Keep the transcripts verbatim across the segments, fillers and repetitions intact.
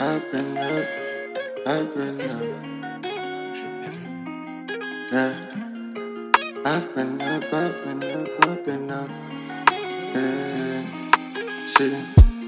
I've been up, I've been up. Yeah. I've been up, I've been up, I've been up. Yeah. See,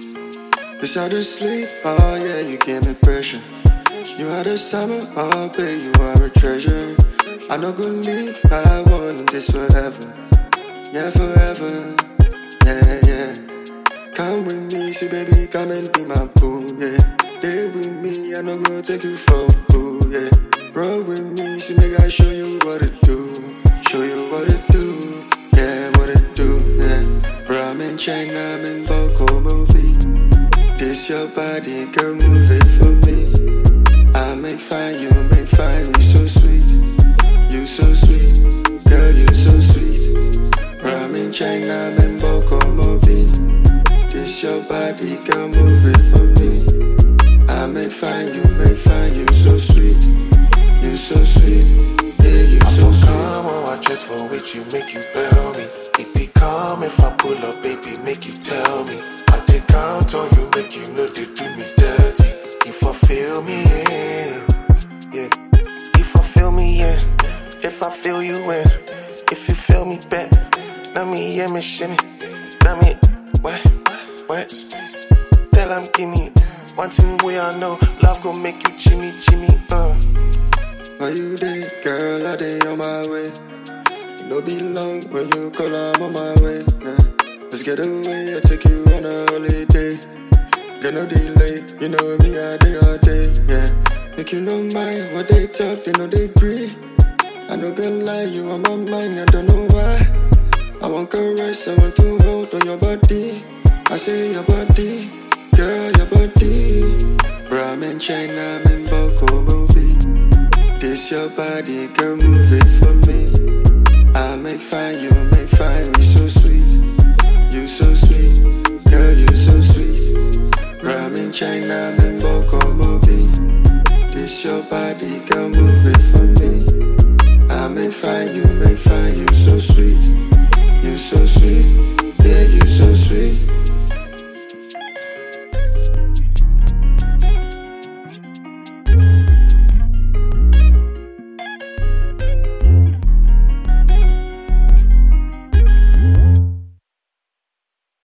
it's hard to sleep, oh yeah, you gave me pressure. You are the summer, oh babe, you are a treasure. I no go leave, I want this forever. Yeah, forever. Yeah, yeah. Come with me, see baby, come and be my boo, yeah. Stay with me, I no go take you for a fool, yeah. Roll with me, see make I show you what to do. Show you what to do, yeah, what to do, yeah. Bro, I'm in China, I'm in Boko Mobi. This your body, girl, move it for me. I make fine, you make fine, you so sweet. You so sweet, girl, you so sweet. Bro, I'm in China, I'm in Boko Mobi. This your body, girl, move it for me. I make fine, you make fine, you so sweet. You so sweet, yeah, you so sweet. Come on, I dress for which you make you bail me. It be calm if I pull up, baby, make you tell me. I take out on you, make you know they do me dirty. If I feel me in, yeah. If I feel me in, if I feel you in, if you feel me back, let me hear me shimmy. Let me, what, what? Tell them give me one thing we all know, love gon' make you chimmy, chimmy, uh. Are you there, girl? I dey on my way. You know be long when you call, I'm on my way. Yeah. Let's get away, I take you on a holiday. Get no delay, you know me, I day all day. Yeah, make you no mind what they talk, they know they agree. I no gonna lie, you on my mind, I don't know why. I want caress, I want to hold on your body. I say your body, girl, your body. Bro, I'm in China, I'm in Boko Mobi. This your body, girl, move it for me. I make fine, you make fine,